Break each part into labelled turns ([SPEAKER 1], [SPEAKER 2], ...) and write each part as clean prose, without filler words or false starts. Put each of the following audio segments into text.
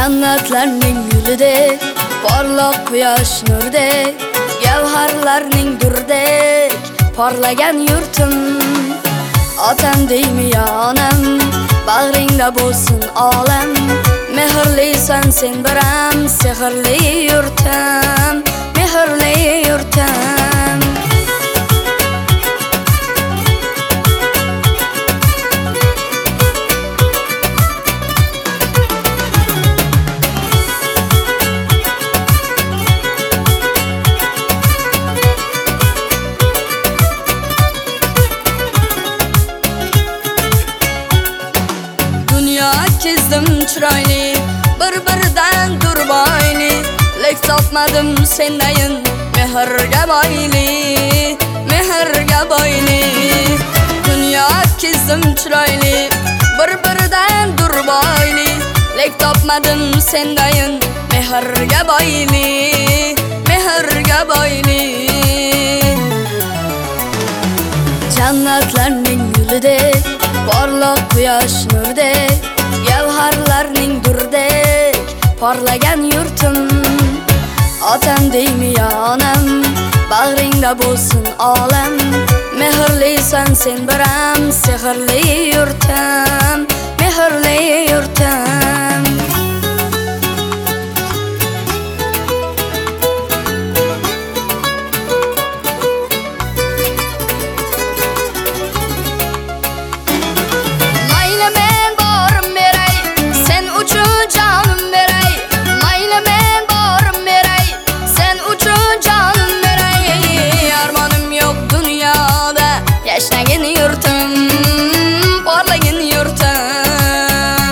[SPEAKER 1] Jannatlarning gulidek, porloq quyosh nurdek, gavharlarning durdek parlagan yurtim. Otam deymi ya onam, bag'ringda bo'lsin olam. Mehrlisan sen biram, sehrli yurtim, mehrli yurtim. Chizdim chiroyli, bir-biridan durboyli, lek topmadim sendayin mehrga boyli, mehrga boyli. Dunyo chizdim chiroyli, bir-biridan durboyli, lek topmadim sendayin mehrga boyli, mehrga boyli. Jannatlarning gulidek, porloq quyosh nurdek, gavharlarning durdek parlagan yurtim. Otam deymi ya onam, bag'ringda bo'lsin olam. Mehrlisan sen biram, sehrli yurtim, mehrli yurtim. Yashnagin yurtim, parlagin yurtim.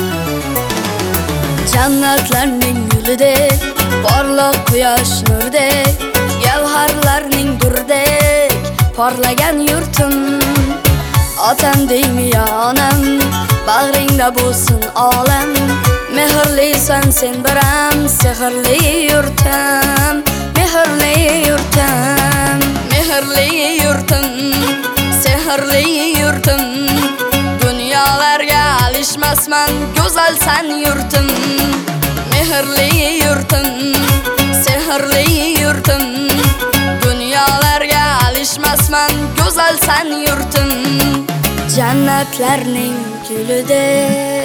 [SPEAKER 1] Jannatlarning gulidek, porloq quyosh nurdek, gavharlarning durdek parlagan yurtim. Otam deymi ya onam, bag'ringda bo'lsin olam. Mehrlisan sen biram, sehrli yurtim, mehrli yurtim, mehrli yurtim, sehrli yurtim. Dunyolarga alishmasman, go'zalsan yurtim. Mehrli yurtim, sehrli yurtim. Dunyolarga alishmasman, go'zalsan yurtim. Jannatlarning gulidek